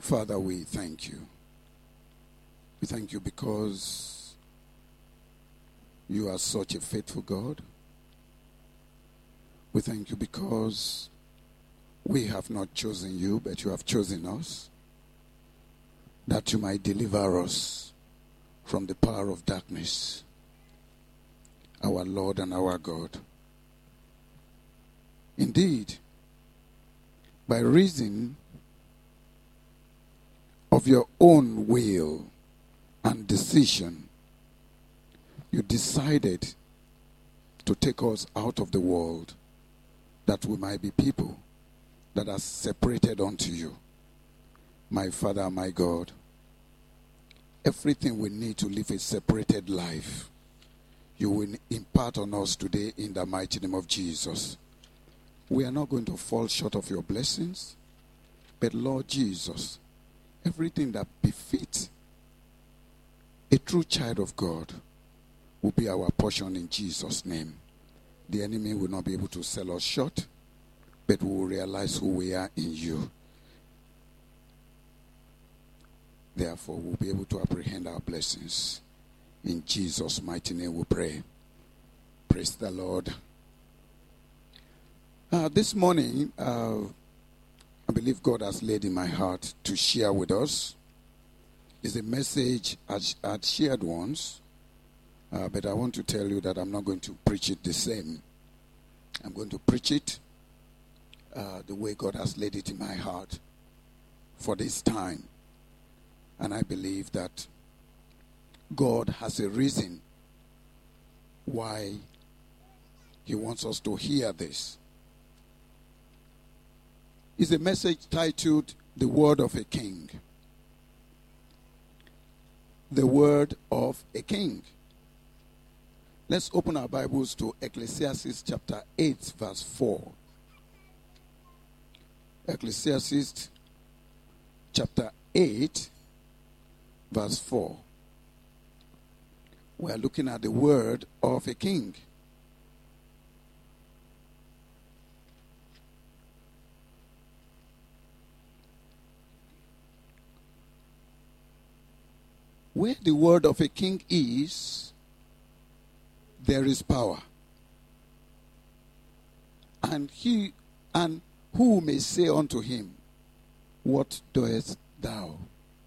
Father, we thank you. We thank you because you are such a faithful God. We thank you because we have not chosen you, but you have chosen us, that you might deliver us from the power of darkness, our Lord and our God. Indeed, by reason of your own will and decision, you decided to take us out of the world, that we might be people that are separated unto you. My Father, my God, everything we need to live a separated life, you will impart on us today in the mighty name of Jesus. We are not going to fall short of your blessings, but Lord Jesus, everything that befits a true child of God will be our portion in Jesus' name. The enemy will not be able to sell us short, but we will realize who we are in you. Therefore, we'll be able to apprehend our blessings. In Jesus' mighty name we pray. Praise the Lord. This morning, I believe God has laid in my heart to share with us. It's a message I'd shared once, but I want to tell you that I'm not going to preach it the same. I'm going to preach it the way God has laid it in my heart for this time. And I believe that God has a reason why he wants us to hear this. It's a message titled, The Word of a King. The Word of a King. Let's open our Bibles to Ecclesiastes chapter 8, verse 4. Ecclesiastes chapter 8, verse 4. We are looking at the word of a king. Where the word of a king is, there is power. And who may say unto him, what doest thou?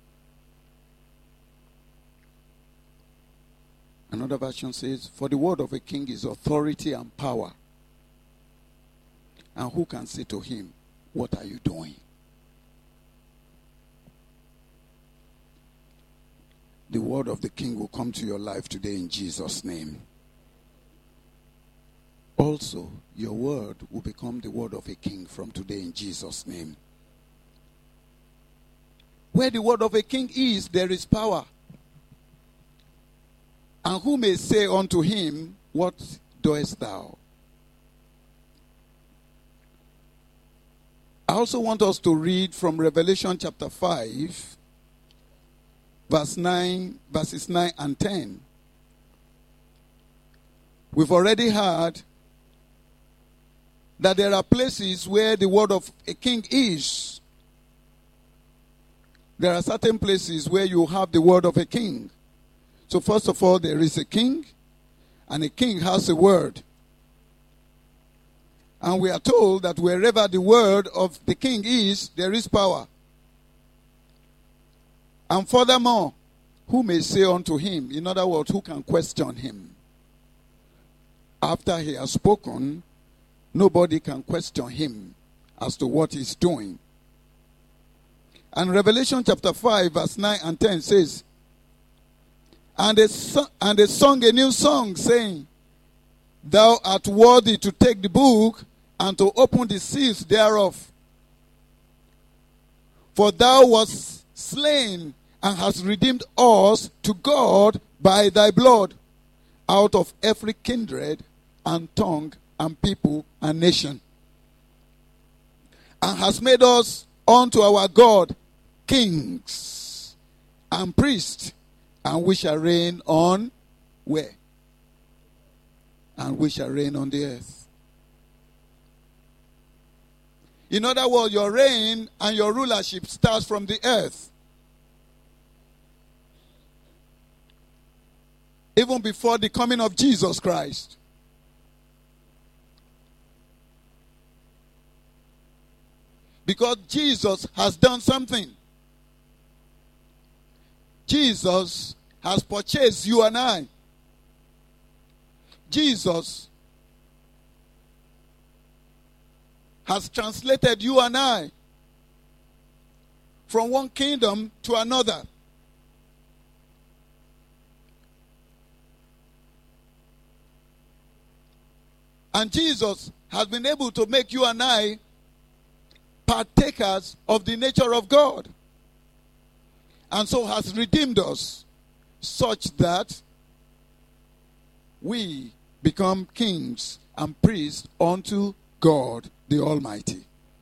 Another version says, for the word of a king is authority and power. And who can say to him, what are you doing? The word of the king will come to your life today in Jesus' name. Also, your word will become the word of a king from today in Jesus' name. Where the word of a king is, there is power. And who may say unto him, what doest thou? I also want us to read from Revelation chapter 5, verses 9 and 10. We've already heard that there are places where the word of a king is. There are certain places where you have the word of a king. So first of all, there is a king, and a king has a word. And we are told that wherever the word of the king is, there is power. And furthermore, who may say unto him? In other words, who can question him? After he has spoken, nobody can question him as to what he's doing. And Revelation chapter 5, verse 9 and 10 says, And they sung a new song, saying, Thou art worthy to take the book and to open the seals thereof. For thou wast slain and hast redeemed us to God by thy blood out of every kindred and tongue and people and nation. And hast made us unto our God kings and priests. And we shall reign on where? And we shall reign on the earth. In other words, your reign and your rulership starts from the earth. Even before the coming of Jesus Christ. Because Jesus has done something. Jesus has purchased you and I. Jesus has translated you and I from one kingdom to another. And Jesus has been able to make you and I partakers of the nature of God. And so has redeemed us such that we become kings and priests unto God the Almighty.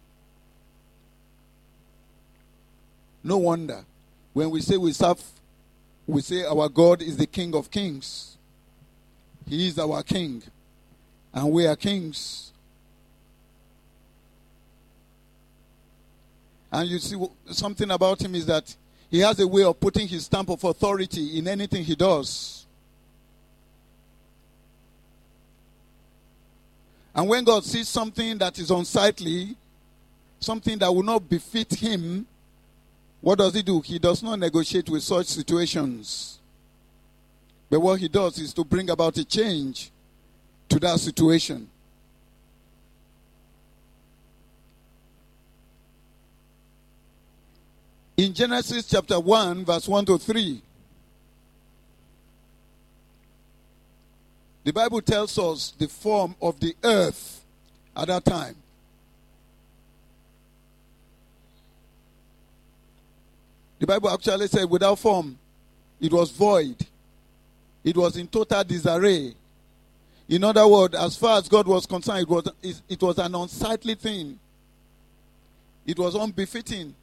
No wonder when we say our God is the King of Kings. He is our King. And we are kings. And you see, something about him is that he has a way of putting his stamp of authority in anything he does. And when God sees something that is unsightly, something that will not befit him, what does he do? He does not negotiate with such situations. But what he does is to bring about a change to that situation. In Genesis chapter 1, verse 1 to 3, the Bible tells us the form of the earth at that time. The Bible actually said without form, it was void. It was in total disarray. In other words, as far as God was concerned, it was an unsightly thing. It was unbefitting.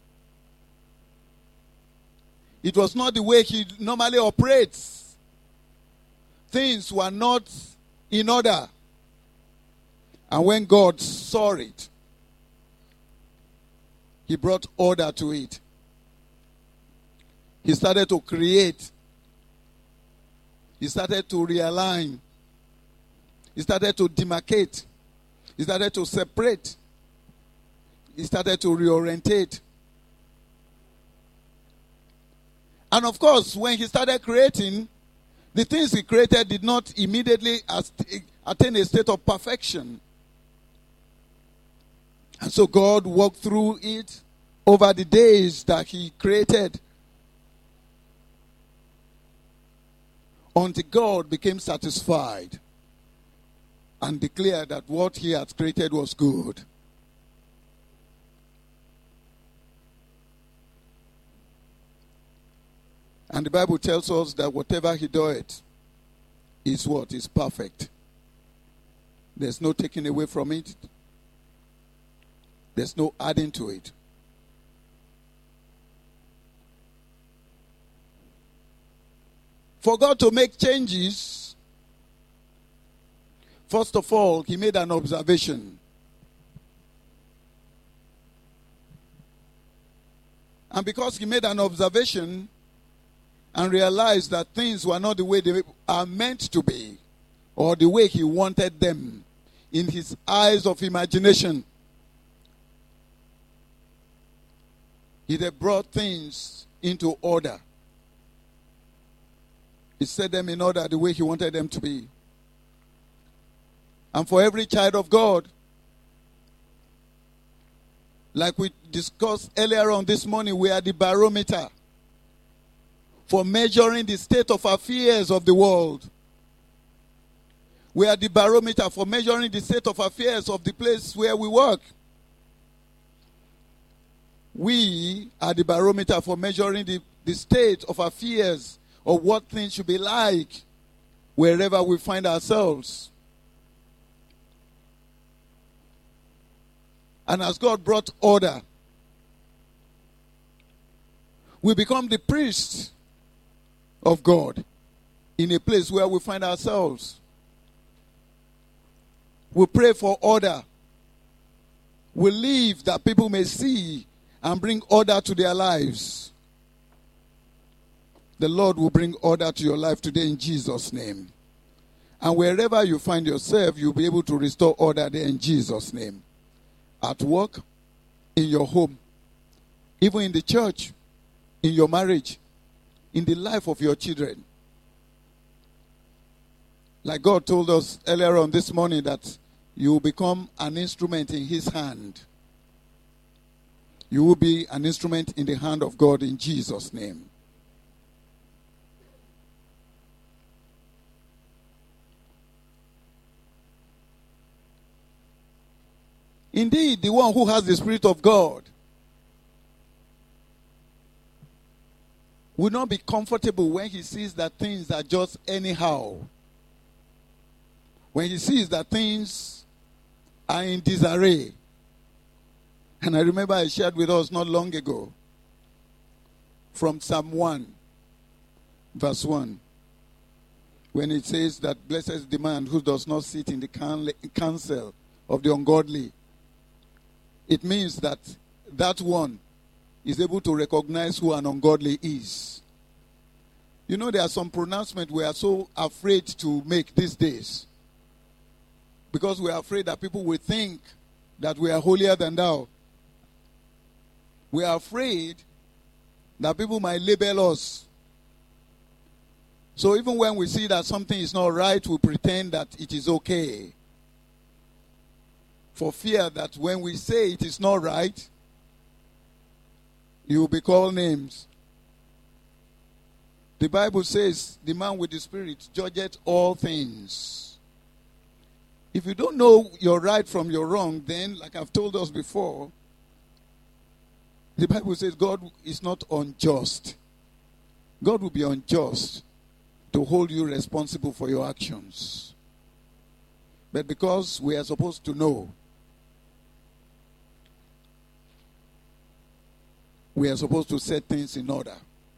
It was not the way he normally operates. Things were not in order. And when God saw it, he brought order to it. He started to create. He started to realign. He started to demarcate. He started to separate. He started to reorientate. And of course, when he started creating, the things he created did not immediately attain a state of perfection. And so God walked through it over the days that he created, until God became satisfied and declared that what he had created was good. And the Bible tells us that whatever he doeth is what? Is perfect. There's no taking away from it. There's no adding to it. For God to make changes, first of all, he made an observation. And because he made an observation and realized that things were not the way they are meant to be, or the way he wanted them in his eyes of imagination, he had brought things into order. He set them in order the way he wanted them to be. And for every child of God, like we discussed earlier on this morning, we are the barometer for measuring the state of affairs of the world. We are the barometer for measuring the state of affairs of the place where we work. We are the barometer for measuring the state of affairs of what things should be like wherever we find ourselves. And as God brought order, we become the priests of God in a place where we find ourselves. We pray for order will live that people may see and bring order to their lives. The Lord will bring order to your life today in Jesus' name. And wherever you find yourself, you'll be able to restore order there in Jesus' name. At work, in your home, even in the church, in your marriage, in the life of your children. Like God told us earlier on this morning that you will become an instrument in His hand. You will be an instrument in the hand of God in Jesus' name. Indeed, the one who has the Spirit of God will not be comfortable when he sees that things are just anyhow. When he sees that things are in disarray. And I remember I shared with us not long ago from Psalm 1, verse 1, when it says that blessed is the man who does not sit in the counsel of the ungodly. It means that that one is able to recognize who an ungodly is. You know, there are some pronouncements we are so afraid to make these days. Because we are afraid that people will think that we are holier than thou. We are afraid that people might label us. So even when we see that something is not right, we pretend that it is okay. For fear that when we say it is not right, you will be called names. The Bible says, the man with the Spirit judgeth all things. If you don't know your right from your wrong, then, like I've told us before, the Bible says God is not unjust. God will be unjust to hold you responsible for your actions. But because we are supposed to know, we are supposed to set things in order.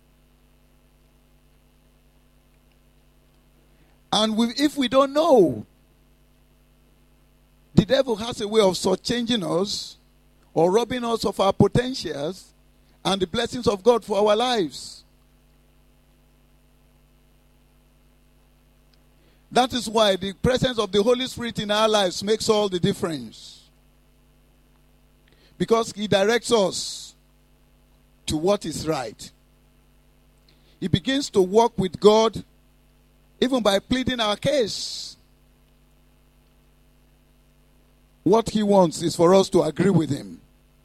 And if we don't know, the devil has a way of shortchanging us or robbing us of our potentials and the blessings of God for our lives. That is why the presence of the Holy Spirit in our lives makes all the difference. Because He directs us to what is right. He begins to walk with God even by pleading our case. What He wants is for us to agree with Him.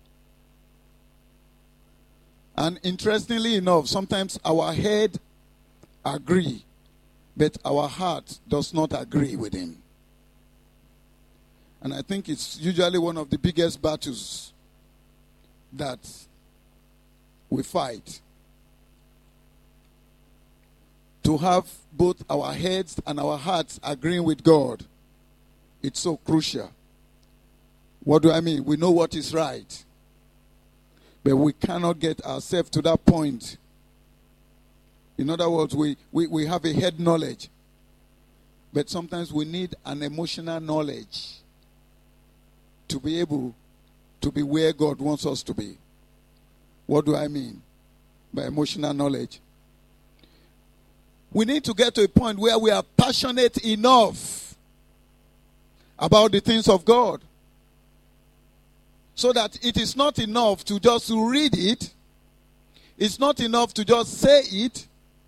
And interestingly enough, sometimes our head agree, but our heart does not agree with Him. And I think it's usually one of the biggest battles that we fight. To have both our heads and our hearts agreeing with God. It's so crucial. What do I mean? We know what is right. But we cannot get ourselves to that point. In other words, we have a head knowledge. But sometimes we need an emotional knowledge to be able to be where God wants us to be. What do I mean by emotional knowledge? We need to get to a point where we are passionate enough about the things of God. So that it is not enough to just read it. It's not enough to just say it.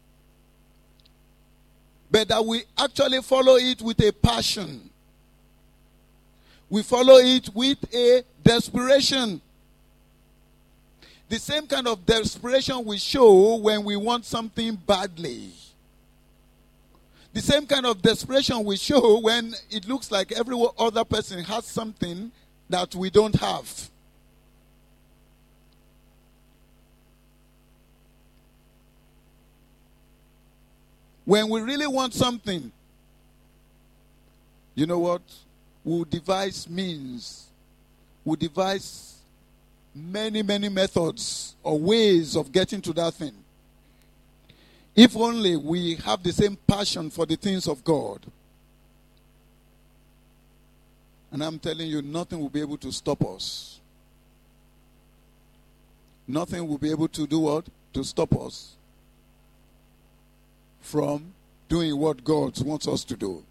But that we actually follow it with a passion. We follow it with a desperation. The same kind of desperation we show when we want something badly. The same kind of desperation we show when it looks like every other person has something that we don't have. When we really want something, you know what? We'll devise means. We'll devise many methods or ways of getting to that thing. If only we have the same passion for the things of God. And I'm telling you, nothing will be able to stop us. Nothing will be able to do what? To stop us from doing what God wants us to do.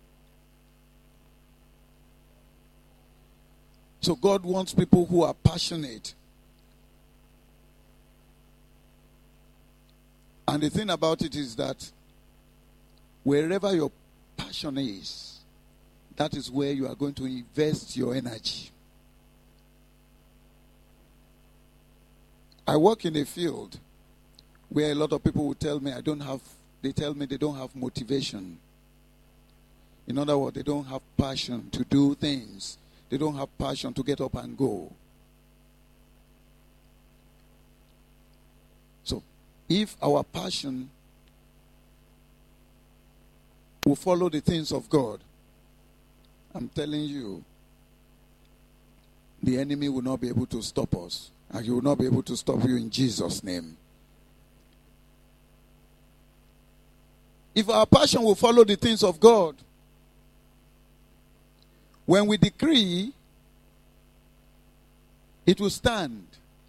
So God wants people who are passionate. And the thing about it is that wherever your passion is, that is where you are going to invest your energy. I work in a field where a lot of people will tell me they tell me they don't have motivation. In other words, they don't have passion to do things. They don't have passion to get up and go. So, if our passion will follow the things of God, I'm telling you, the enemy will not be able to stop us. And he will not be able to stop you in Jesus' name. If our passion will follow the things of God, when we decree, it will stand.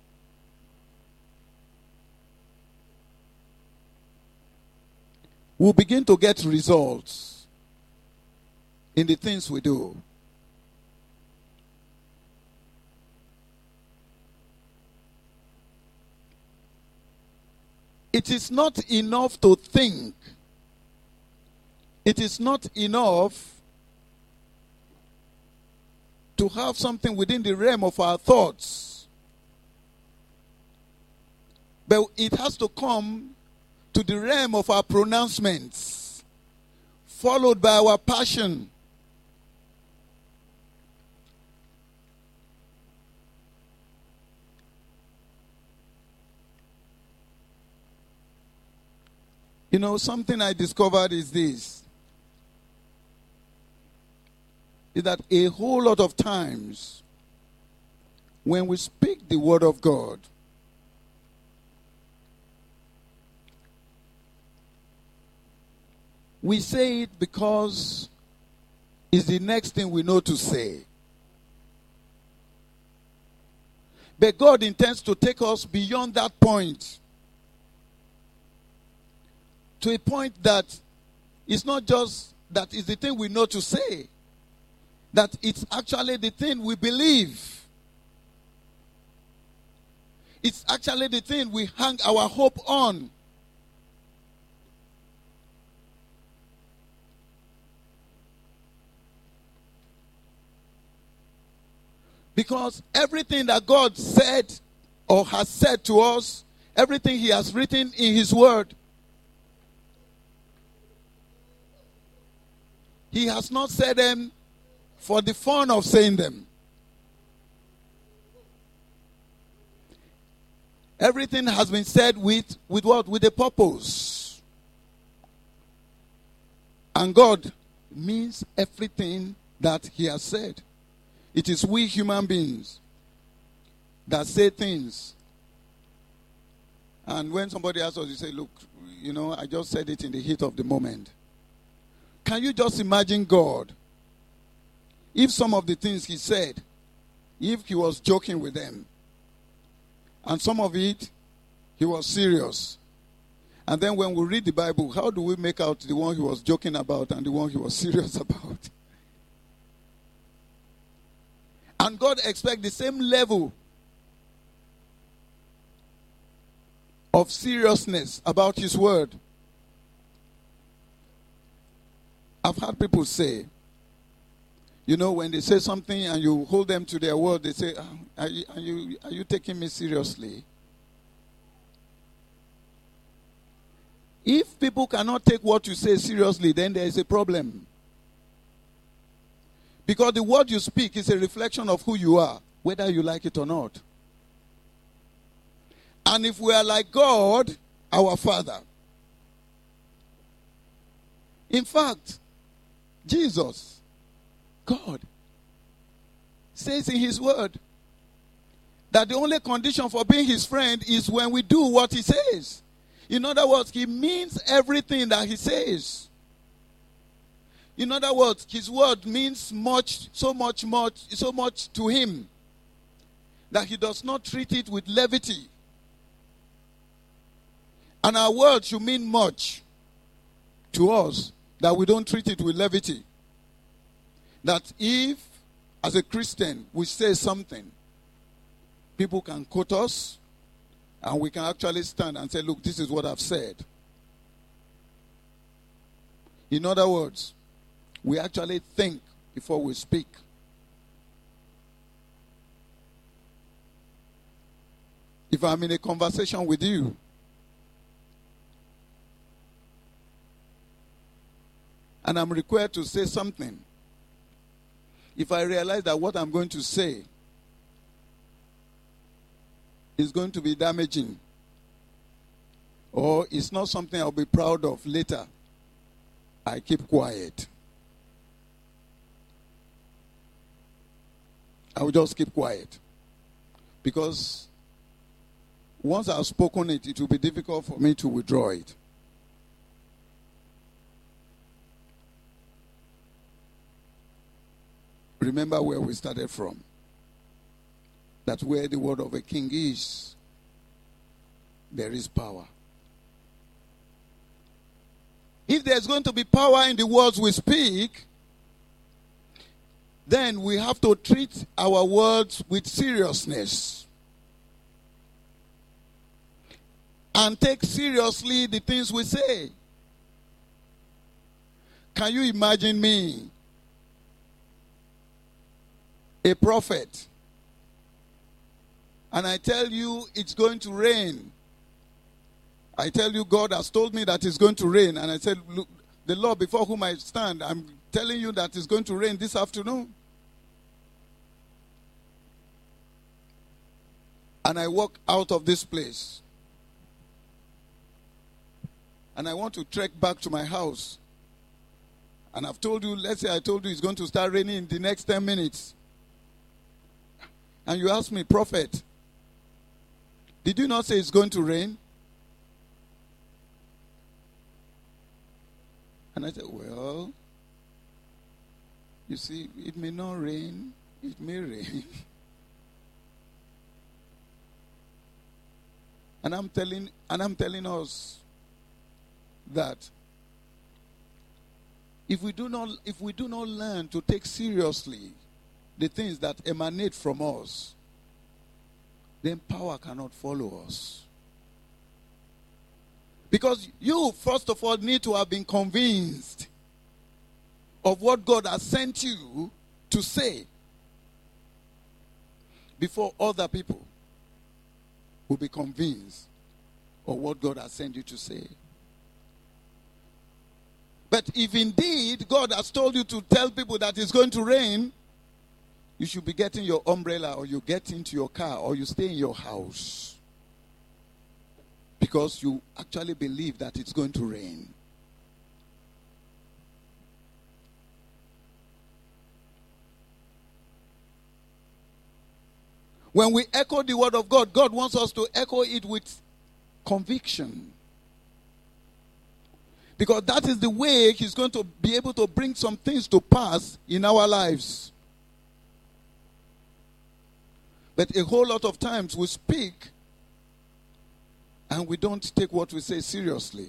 We'll begin to get results in the things we do. It is not enough to think. It is not enough to have something within the realm of our thoughts. But it has to come to the realm of our pronouncements, followed by our passion. You know, something I discovered is this. Is that a whole lot of times when we speak the word of God, we say it because it's the next thing we know to say. But God intends to take us beyond that point. To a point that it's not just that it's the thing we know to say. That it's actually the thing we believe. It's actually the thing we hang our hope on. Because everything that God said or has said to us, everything he has written in his word, he has not said them for the fun of saying them. Everything has been said with what? With a purpose. And God means everything that he has said. It is we human beings that say things. And when somebody asks us, you say, look, you know, I just said it in the heat of the moment. Can you just imagine God? If some of the things he said, if he was joking with them, and some of it, he was serious. And then when we read the Bible, how do we make out the one he was joking about and the one he was serious about? And God expects the same level of seriousness about his word. I've had people say, you know, when they say something and you hold them to their word, they say, are you taking me seriously? If people cannot take what you say seriously, then there is a problem. Because the word you speak is a reflection of who you are, whether you like it or not. And if we are like God, our Father. In fact, Jesus, God, says in his word that the only condition for being his friend is when we do what he says. In other words, he means everything that he says. In other words, his word means so much to him that he does not treat it with levity. And our word should mean much to us, that we don't treat it with levity. That if, as a Christian, we say something, people can quote us, and we can actually stand and say, look, this is what I've said. In other words, we actually think before we speak. If I'm in a conversation with you, and I'm required to say something, if I realize that what I'm going to say is going to be damaging, or it's not something I'll be proud of later, I keep quiet. I will just keep quiet. Because once I've spoken it, it will be difficult for me to withdraw it. Remember where we started from. That where the word of a king is, there is power. If there's going to be power in the words we speak, then we have to treat our words with seriousness. And take seriously the things we say. Can you imagine me, a prophet, and I tell you it's going to rain? I tell you God has told me that it's going to rain, and I said, look, the Lord before whom I stand, I'm telling you that it's going to rain this afternoon. And I walk out of this place, and I want to trek back to my house. And I've told you, let's say I told you it's going to start raining in the next 10 minutes. And you ask me, prophet, did you not say it's going to rain? And I said, well, you see, it may not rain, it may rain. And I'm telling us that if we do not learn to take seriously the things that emanate from us, then power cannot follow us. Because you, first of all, need to have been convinced of what God has sent you to say before other people will be convinced of what God has sent you to say. But if indeed God has told you to tell people that it's going to rain, you should be getting your umbrella, or you get into your car, or you stay in your house. Because you actually believe that it's going to rain. When we echo the word of God, God wants us to echo it with conviction. Because that is the way He's going to be able to bring some things to pass in our lives. But a whole lot of times we speak and we don't take what we say seriously.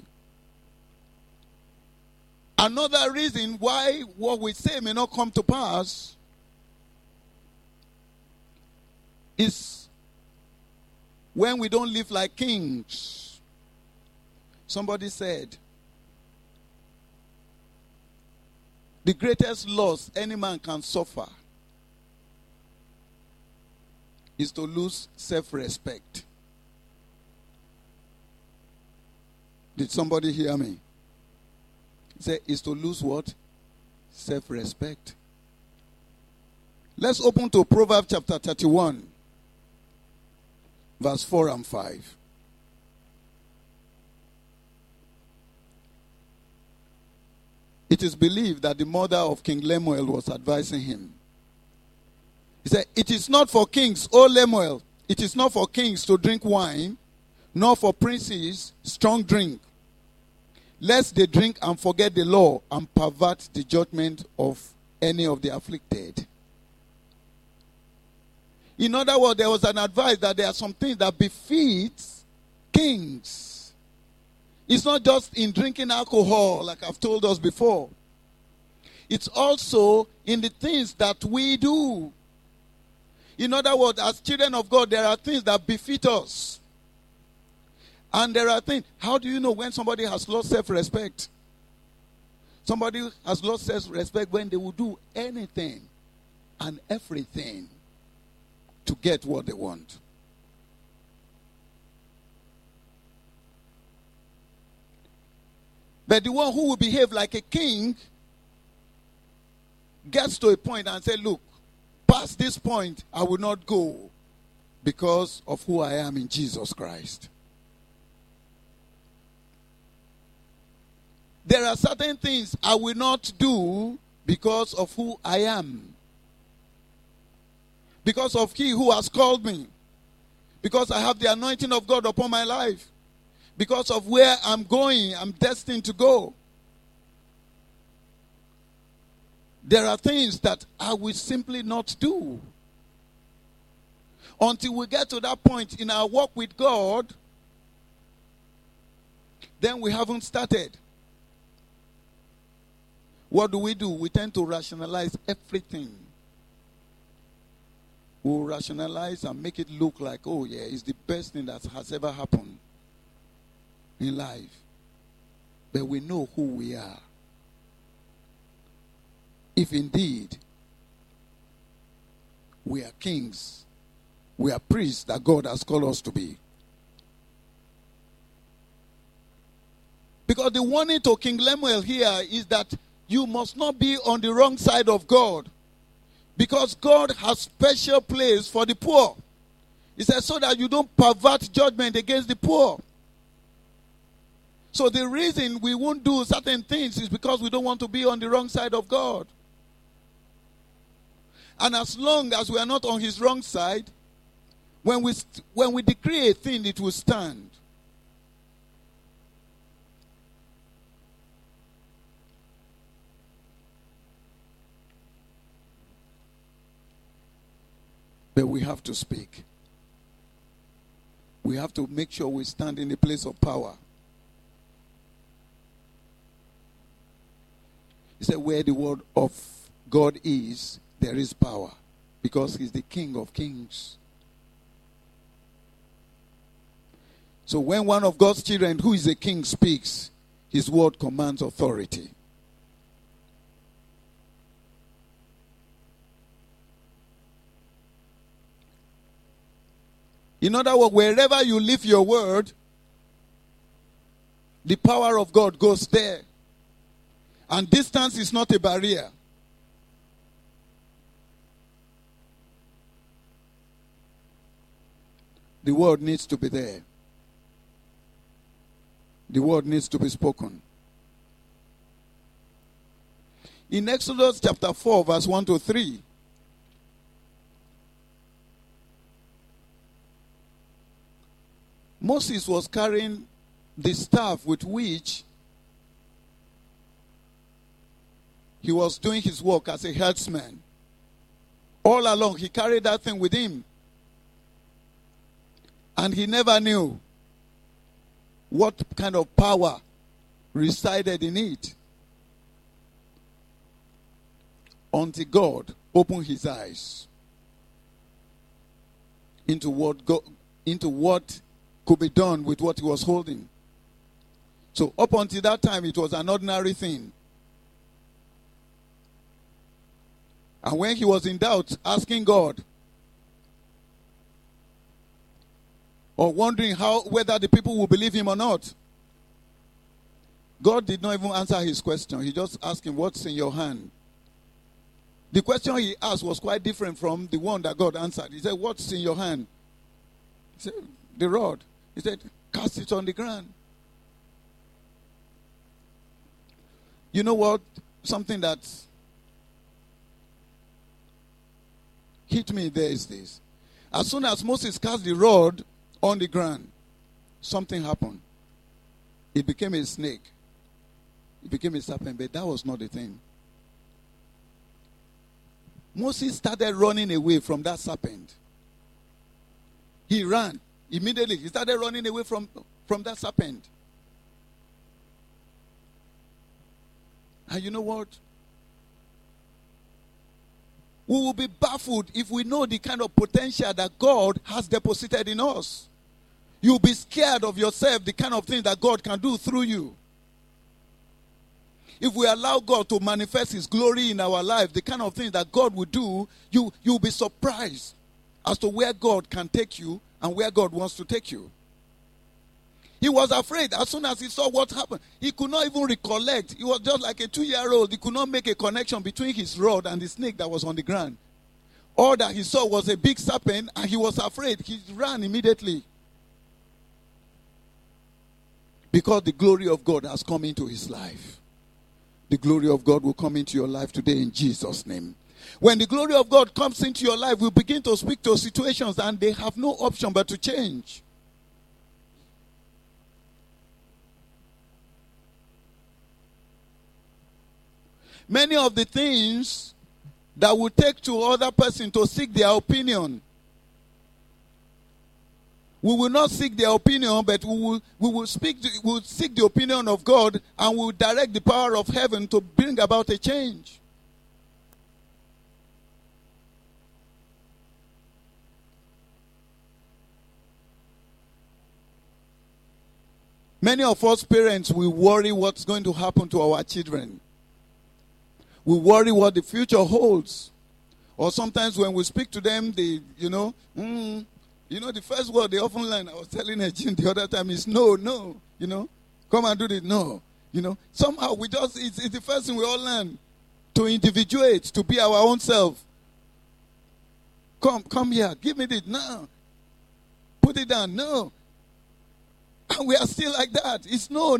Another reason why what we say may not come to pass is when we don't live like kings. Somebody said, the greatest loss any man can suffer is to lose self-respect. Did somebody hear me? Say, is to lose what? Self-respect. Let's open to Proverbs chapter 31, verse 4 and 5. It is believed that the mother of King Lemuel was advising him. He said, it is not for kings, O Lemuel, it is not for kings to drink wine, nor for princes strong drink. lest they drink and forget the law and pervert the judgment of any of the afflicted. In other words, there was an advice that there are some things that befit kings. It's not just in drinking alcohol, like I've told us before. It's also in the things that we do. In other words, as children of God, there are things that befit us. And there are things. How do you know when somebody has lost self-respect? Somebody has lost self-respect when they will do anything and everything to get what they want. But the one who will behave like a king gets to a point and says, look, past this point, I will not go because of who I am in Jesus Christ. There are certain things I will not do because of who I am. Because of He who has called me. Because I have the anointing of God upon my life. Because of where I'm going, I'm destined to go. There are things that I will simply not do. Until we get to that point in our walk with God, then we haven't started. What do? We tend to rationalize everything. We'll rationalize and make it look like, oh yeah, it's the best thing that has ever happened in life. But we know who we are. If indeed we are kings, we are priests that God has called us to be. Because the warning to King Lemuel here is that you must not be on the wrong side of God. Because God has special place for the poor. He says so that you don't pervert judgment against the poor. So the reason we won't do certain things is because we don't want to be on the wrong side of God. And as long as we are not on His wrong side, when we decree a thing, it will stand. But we have to speak. We have to make sure we stand in the place of power. He said, where the word of God is, there is power. Because He's the King of kings. So when one of God's children, who is a king, speaks, his word commands authority. In other words, wherever you leave your word, the power of God goes there. And distance is not a barrier. The word needs to be there. The word needs to be spoken. In Exodus chapter 4, verse 1 to 3, Moses was carrying the staff with which he was doing his work as a herdsman. All along, he carried that thing with him. And he never knew what kind of power resided in it until God opened his eyes into what could be done with what he was holding. So up until that time, it was an ordinary thing. And when he was in doubt, asking God, or wondering whether the people will believe him or not, God did not even answer his question. He just asked him, what's in your hand? The question he asked was quite different from the one that God answered. He said, what's in your hand? He said, the rod. He said, cast it on the ground. You know what? Something that hit me there is this. As soon as Moses cast the rod on the ground, something happened. It became a snake. He became a serpent, but that was not the thing. Moses started running away from that serpent. He ran immediately. He started running away from that serpent. And you know what? We will be baffled if we know the kind of potential that God has deposited in us. You'll be scared of yourself, the kind of thing that God can do through you. If we allow God to manifest His glory in our life, the kind of thing that God will do, you'll be surprised as to where God can take you and where God wants to take you. He was afraid as soon as he saw what happened. He could not even recollect. He was just like a 2-year-old. He could not make a connection between his rod and the snake that was on the ground. All that he saw was a big serpent, and he was afraid. He ran immediately. Because the glory of God has come into his life. The glory of God will come into your life today in Jesus' name. When the glory of God comes into your life, we begin to speak to situations and they have no option but to change. Many of the things that will take to other person to seek their opinion, we will not seek their opinion, but we will seek the opinion of God, and we will direct the power of heaven to bring about a change. Many of us parents, we worry what's going to happen to our children. We worry what the future holds. Or sometimes when we speak to them, they, the first word they often learn, I was telling Jim the other time, is no, come and do this, no. Somehow we just, it's the first thing we all learn, to individuate, to be our own self. Come here, give me this, no. Put it down, no. And we are still like that. It's no.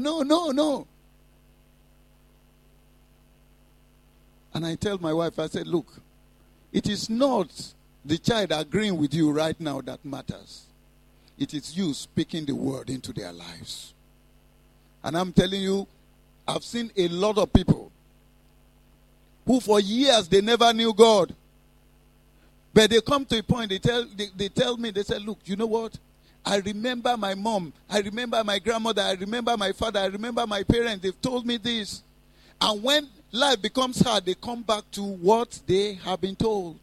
And I tell my wife, I said, look, it is not the child agreeing with you right now that matters. It is you speaking the word into their lives. And I'm telling you, I've seen a lot of people who for years they never knew God. But they come to a point, they tell me, they say, look, you know what? I remember my mom. I remember my grandmother. I remember my father. I remember my parents. They've told me this. And when life becomes hard, they come back to what they have been told.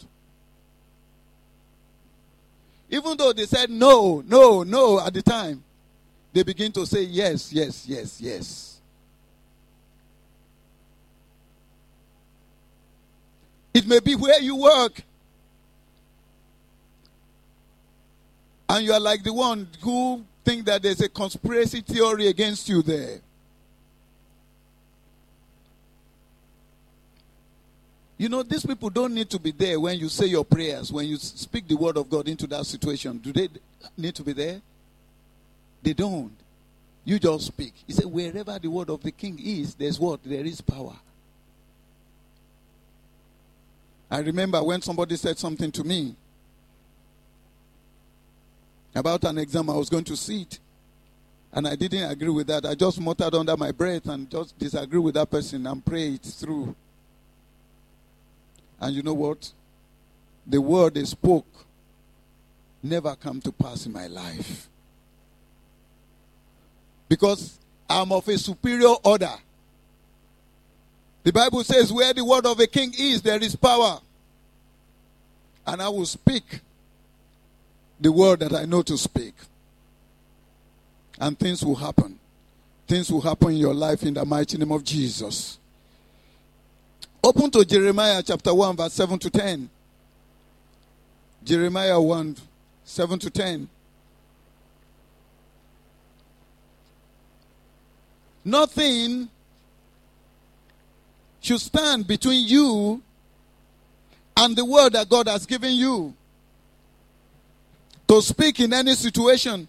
Even though they said no at the time, they begin to say yes. It may be where you work. And you are like the one who think that there's a conspiracy theory against you there. These people don't need to be there when you say your prayers, when you speak the word of God into that situation. Do they need to be there? They don't. You just speak. He said, wherever the word of the king is, there's what? There is power. I remember when somebody said something to me about an exam I was going to sit. And I didn't agree with that. I just muttered under my breath and just disagree with that person and pray it through. And you know what? The word they spoke never come to pass in my life. Because I'm of a superior order. The Bible says where the word of a king is, there is power. And I will speak the word that I know to speak. And things will happen. Things will happen in your life in the mighty name of Jesus. Open to Jeremiah chapter 1 verse 7 to 10. Jeremiah 1, 7 to 10. Nothing should stand between you and the word that God has given you to speak in any situation.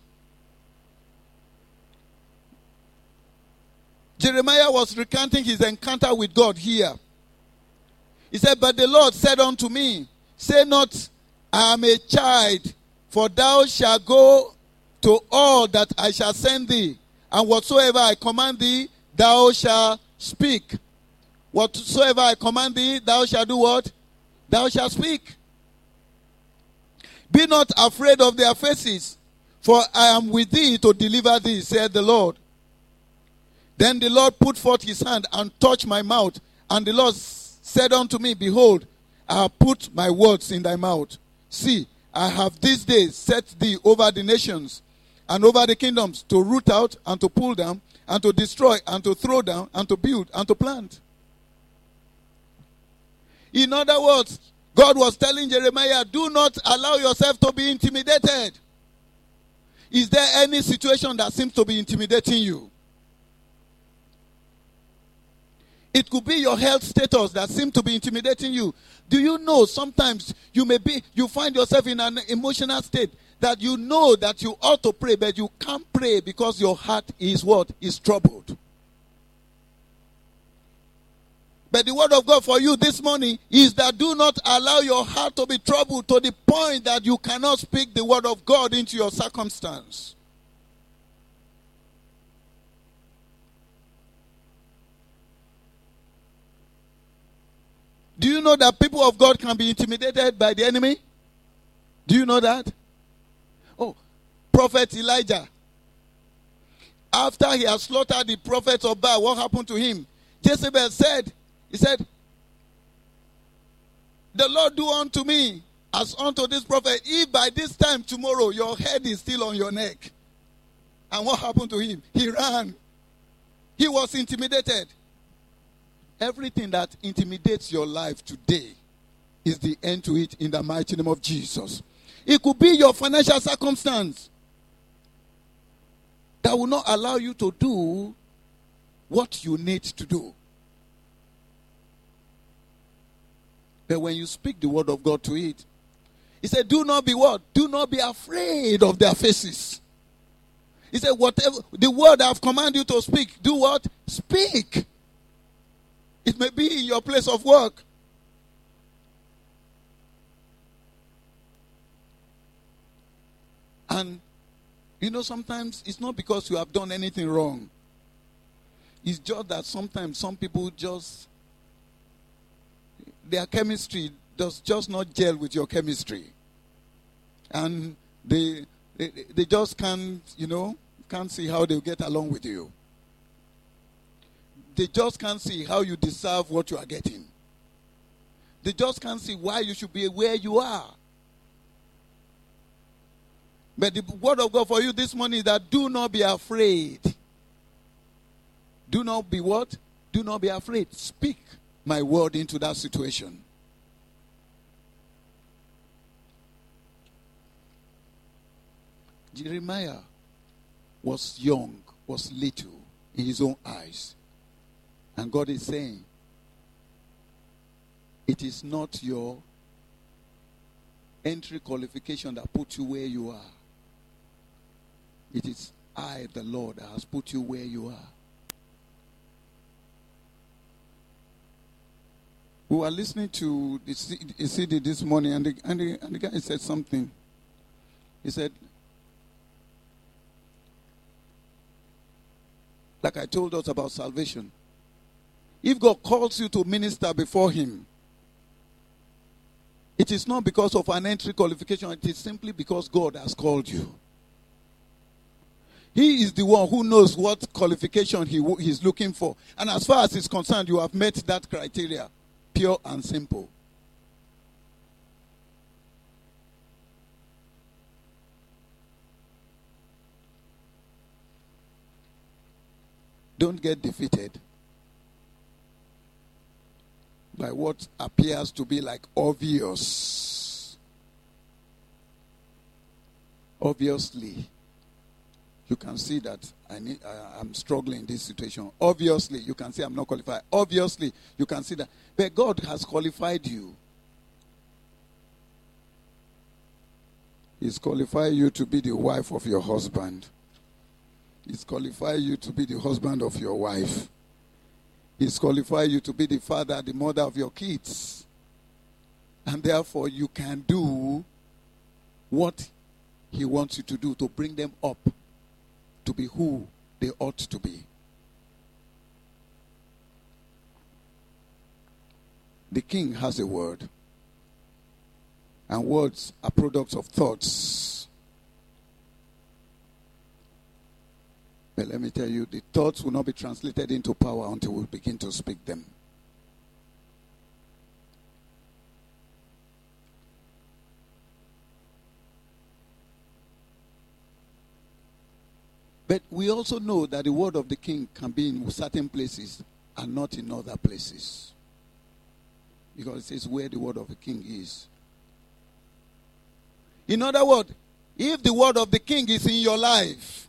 Jeremiah was recounting his encounter with God here. He said, but the Lord said unto me, say not, I am a child, for thou shalt go to all that I shall send thee, and whatsoever I command thee, thou shalt speak. Whatsoever I command thee, thou shalt do what? Thou shalt speak. Be not afraid of their faces, for I am with thee to deliver thee, said the Lord. Then the Lord put forth his hand and touched my mouth. And the Lord said unto me, behold, I have put my words in thy mouth. See, I have this day set thee over the nations and over the kingdoms, to root out and to pull down and to destroy and to throw down and to build and to plant. In other words, God was telling Jeremiah, do not allow yourself to be intimidated. Is there any situation that seems to be intimidating you? It could be your health status that seems to be intimidating you. Do you know sometimes you find yourself in an emotional state that you know that you ought to pray, but you can't pray because your heart is what? Is troubled. But the word of God for you this morning is that do not allow your heart to be troubled to the point that you cannot speak the word of God into your circumstance. Do you know that people of God can be intimidated by the enemy? Do you know that? Oh, Prophet Elijah. After he had slaughtered the prophets of Baal, what happened to him? Jezebel said, he said, the Lord do unto me as unto this prophet, if by this time tomorrow your head is still on your neck. And what happened to him? He ran. He was intimidated. Everything that intimidates your life today is the end to it in the mighty name of Jesus. It could be your financial circumstance that will not allow you to do what you need to do. But when you speak the word of God to it, he said, do not be what? Do not be afraid of their faces. He said, whatever the word I've commanded you to speak, do what? Speak. It may be in your place of work. And, sometimes it's not because you have done anything wrong. It's just that sometimes some people their chemistry does just not gel with your chemistry. And they just can't see how they'll get along with you. They just can't see how you deserve what you are getting. They just can't see why you should be where you are. But the word of God for you this morning is that do not be afraid. Do not be what? Do not be afraid. Speak my word into that situation. Jeremiah was young, was little in his own eyes. And God is saying, it is not your entry qualification that put you where you are. It is I, the Lord, that has put you where you are. We were listening to the CD this morning, and the guy said something. He said, like I told us about salvation, if God calls you to minister before him, it is not because of an entry qualification. It is simply because God has called you. He is the one who knows what qualification he is looking for. And as far as he's concerned, you have met that criteria. Pure and simple. Don't get defeated by what appears to be like obvious. Obviously, you can see that I'm struggling in this situation. Obviously, you can see I'm not qualified. Obviously, you can see that. But God has qualified you. He's qualified you to be the wife of your husband. He's qualified you to be the husband of your wife. He's qualified you to be the father, the mother of your kids. And therefore, you can do what he wants you to do to bring them up to be who they ought to be. The king has a word. And words are products of thoughts. But let me tell you, the thoughts will not be translated into power until we begin to speak them. But we also know that the word of the king can be in certain places and not in other places. Because it says where the word of the king is. In other words, if the word of the king is in your life,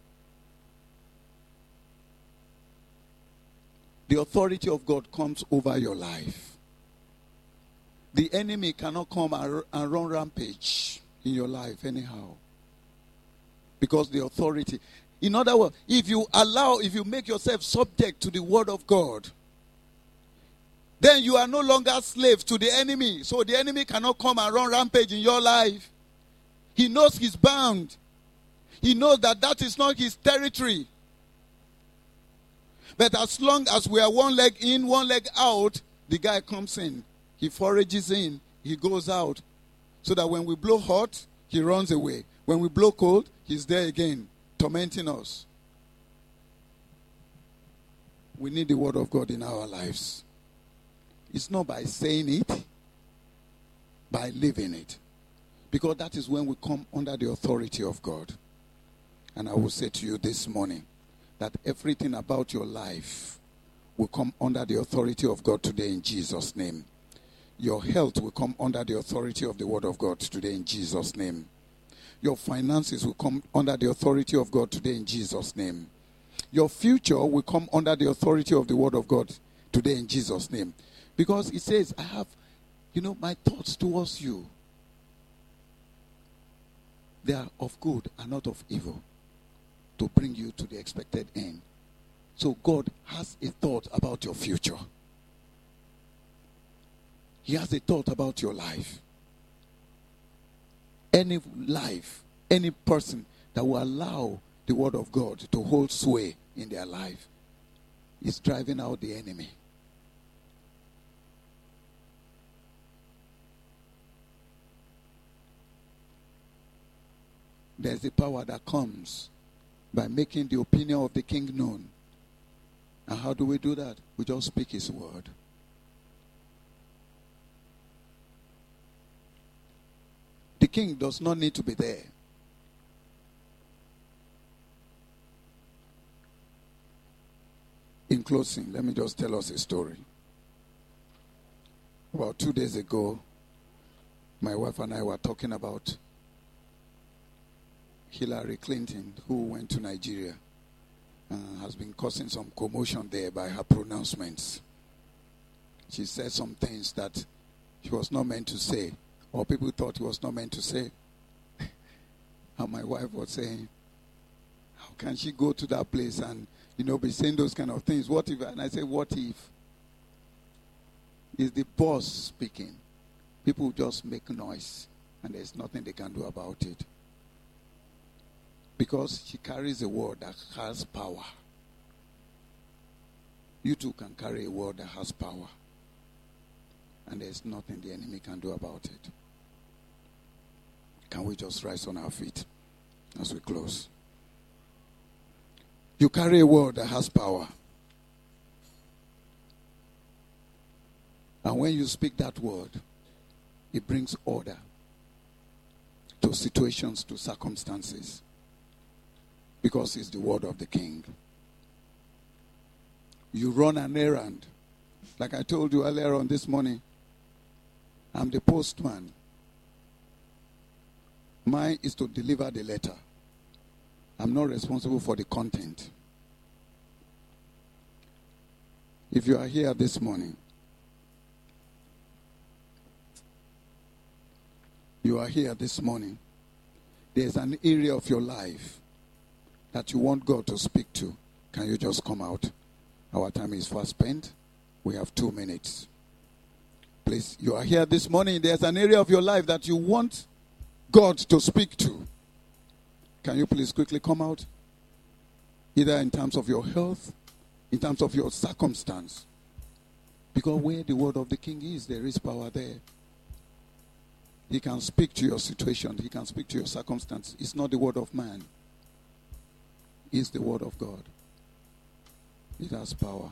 the authority of God comes over your life. The enemy cannot come and run rampage in your life anyhow. Because the authority. In other words, if you make yourself subject to the word of God, then you are no longer slave to the enemy. So the enemy cannot come and run rampage in your life. He knows he's bound. He knows that is not his territory. But as long as we are one leg in, one leg out, the guy comes in. He forages in. He goes out. So that when we blow hot, he runs away. When we blow cold, he's there again, tormenting us. We need the word of God in our lives. It's not by saying it, by living it. Because that is when we come under the authority of God. And I will say to you this morning that everything about your life will come under the authority of God today in Jesus' name. Your health will come under the authority of the word of God today in Jesus' name. Your finances will come under the authority of God today in Jesus' name. Your future will come under the authority of the word of God today in Jesus' name. Because it says, I have, my thoughts towards you. They are of good and not of evil, to bring you to the expected end. So God has a thought about your future. He has a thought about your life. Any life, any person that will allow the word of God to hold sway in their life is driving out the enemy. There's a power that comes by making the opinion of the king known. And how do we do that? We just speak his word. The king does not need to be there. In closing, let me just tell us a story. About 2 days ago, my wife and I were talking about Hillary Clinton, who went to Nigeria, has been causing some commotion there by her pronouncements. She said some things that she was not meant to say, or people thought he was not meant to say. And my wife was saying, how can she go to that place and, be saying those kind of things? What if? And I said, what if? It's the boss speaking. People just make noise, and there's nothing they can do about it. Because she carries a word that has power. You too can carry a word that has power. And there's nothing the enemy can do about it. Can we just rise on our feet as we close? You carry a word that has power. And when you speak that word, it brings order to situations, to circumstances. Because it's the word of the king. You run an errand. Like I told you earlier on this morning, I'm the postman. Mine is to deliver the letter. I'm not responsible for the content. If you are here this morning, there's an area of your life that you want God to speak to. Can you just come out? Our time is fast spent. We have 2 minutes. Please, you are here this morning. There's an area of your life that you want God to speak to. Can you please quickly come out? Either in terms of your health, in terms of your circumstance. Because where the word of the king is, there is power there. He can speak to your situation. He can speak to your circumstance. It's not the word of man. It's the word of God. It has power.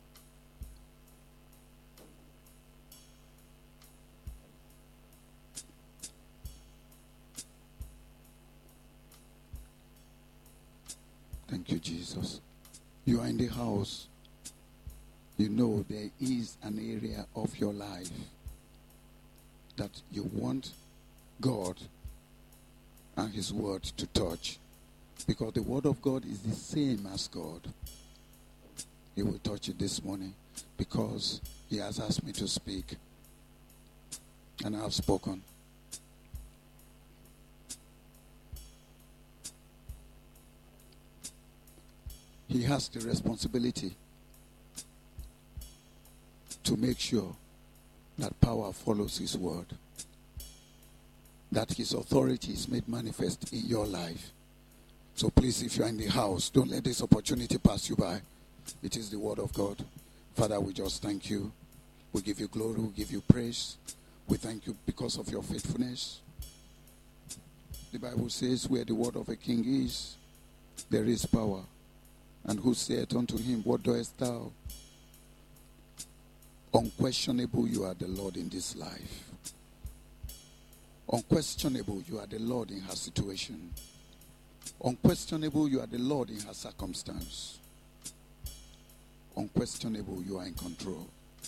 Thank you, Jesus. You are in the house. You know there is an area of your life that you want God and his word to touch. Because the word of God is the same as God. He will touch it this morning because he has asked me to speak. And I have spoken. He has the responsibility to make sure that power follows his word. That his authority is made manifest in your life. So please, if you are in the house, don't let this opportunity pass you by. It is the word of God. Father, we just thank you. We give you glory. We give you praise. We thank you because of your faithfulness. The Bible says where the word of a king is, there is power. And who saith unto him, what doest thou? Unquestionable, you are the Lord in this life. Unquestionable, you are the Lord in her situation. Unquestionable, you are the Lord in her circumstance. Unquestionable, you are in control.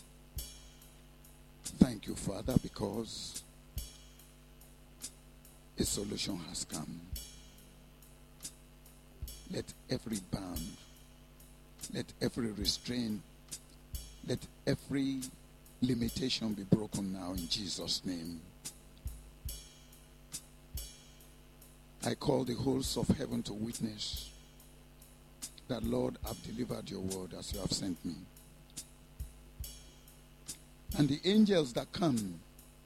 Thank you, Father, because a solution has come. Let every bound, let every restraint, let every limitation be broken now in Jesus' name. I call the hosts of heaven to witness that, Lord, I've delivered your word as you have sent me. And the angels that come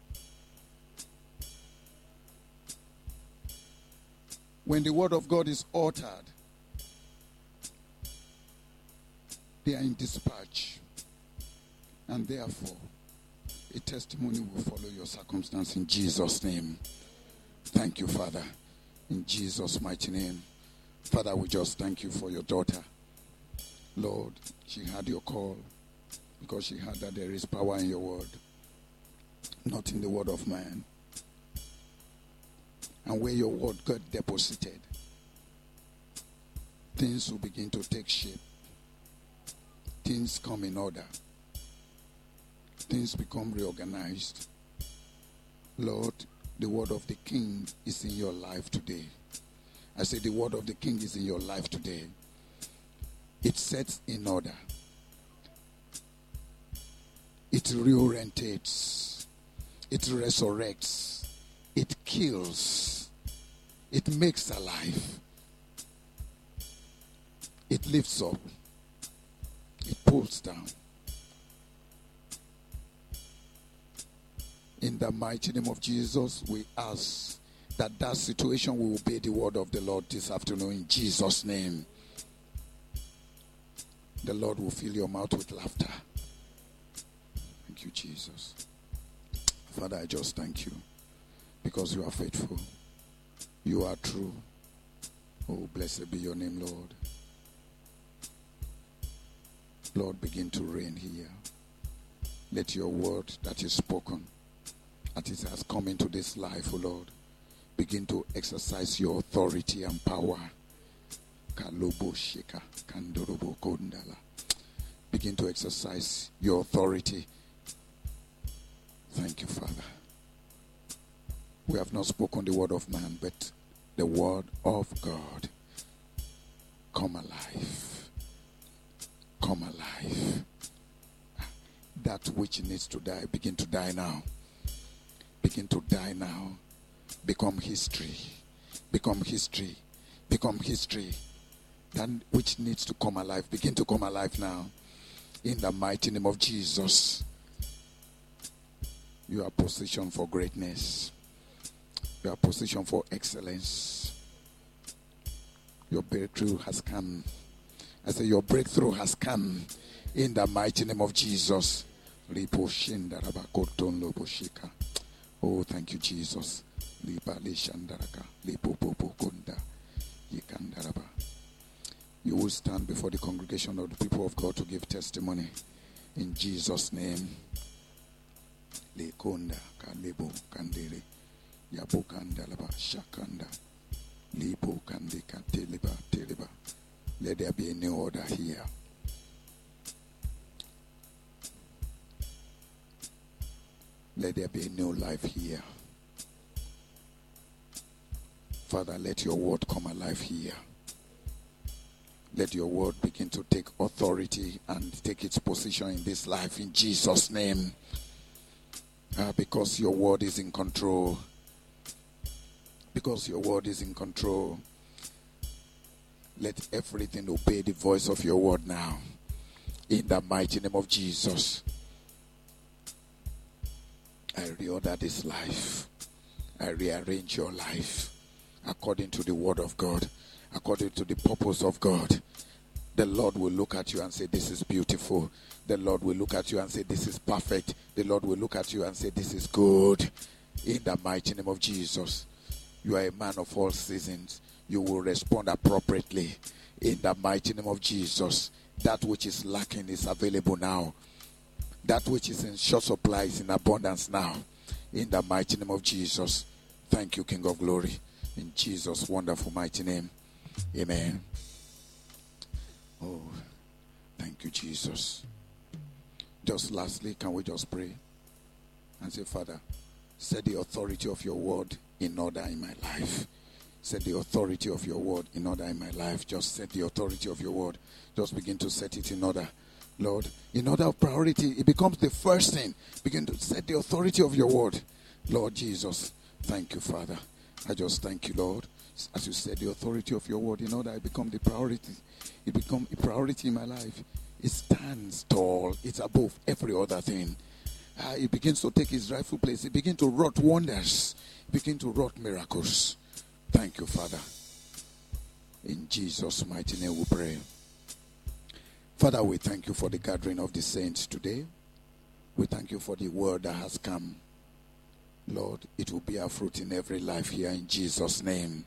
when the word of God is uttered, they are in dispatch. And therefore, a testimony will follow your circumstance in Jesus' name. Thank you, Father. In Jesus' mighty name. Father, we just thank you for your daughter. Lord, she had your call because she heard that there is power in your word, not in the word of man. And where your word got deposited, things will begin to take shape. Things come in order. Things become reorganized. Lord, the word of the king is in your life today. I say the word of the king is in your life today. It sets in order. It reorientates. It resurrects. It kills. It makes alive. It lifts up. It pulls down. In the mighty name of Jesus, we ask that situation will obey the word of the Lord this afternoon in Jesus' name. The Lord will fill your mouth with laughter. Thank you, Jesus. Father, I just thank you because you are faithful. You are true. Oh, blessed be your name, Lord. Lord, begin to reign here. Let your word that is spoken, that it has come into this life, oh Lord, begin to exercise your authority and power. Begin to exercise your authority. Thank you, Father. We have not spoken the word of man, but the word of God. Come alive. Come alive. That which needs to die, begin to die now. Begin to die now. Become history. Become history. Become history. That which needs to come alive, begin to come alive now. In the mighty name of Jesus. You are positioned for greatness. You are positioned for excellence. Your breakthrough has come. I say your breakthrough has come. In the mighty name of Jesus. Ripo Shindaraba Koton Loboshika. Oh, thank you, Jesus. Libali Shandaraka. Lipo Popo Kunda. Yikandaraba. You will stand before the congregation of the people of God to give testimony. In Jesus' name. Lekonda Kalebo Kandere. Yabu Kandalaba Shakanda. Lipo Kandika Teleba Teleba. Let there be a new order here. Let there be a new life here. Father, let your word come alive here. Let your word begin to take authority and take its position in this life in Jesus' name. Because your word is in control. Because your word is in control. Let everything obey the voice of your word now. In the mighty name of Jesus. I reorder this life. I rearrange your life according to the word of God, according to the purpose of God. The Lord will look at you and say, this is beautiful. The Lord will look at you and say, this is perfect. The Lord will look at you and say, this is good. In the mighty name of Jesus. You are a man of all seasons. You will respond appropriately. In the mighty name of Jesus. That which is lacking is available now. That which is in short supply is in abundance now. In the mighty name of Jesus. Thank you, King of Glory. In Jesus' wonderful mighty name. Amen. Oh, thank you, Jesus. Just lastly, can we just pray and say, Father, set the authority of your word in order in my life. Set the authority of your word in order in my life. Just set the authority of your word. Just begin to set it in order. Lord, in order of priority, it becomes the first thing. Begin to set the authority of your word. Lord Jesus, thank you, Father. I just thank you, Lord. As you said, the authority of your word, in order I become the priority. It becomes a priority in my life. It stands tall. It's above every other thing. It begins to take its rightful place. It begins to wrought wonders. It begins to wrought miracles. Thank you, Father. In Jesus' mighty name we pray. Father, we thank you for the gathering of the saints today. We thank you for the word that has come. Lord, it will bear fruit in every life here in Jesus' name.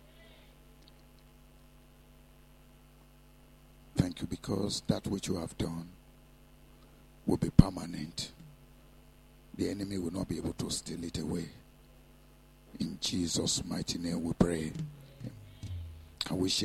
Thank you because that which you have done will be permanent. The enemy will not be able to steal it away. In Jesus' mighty name we pray. I wish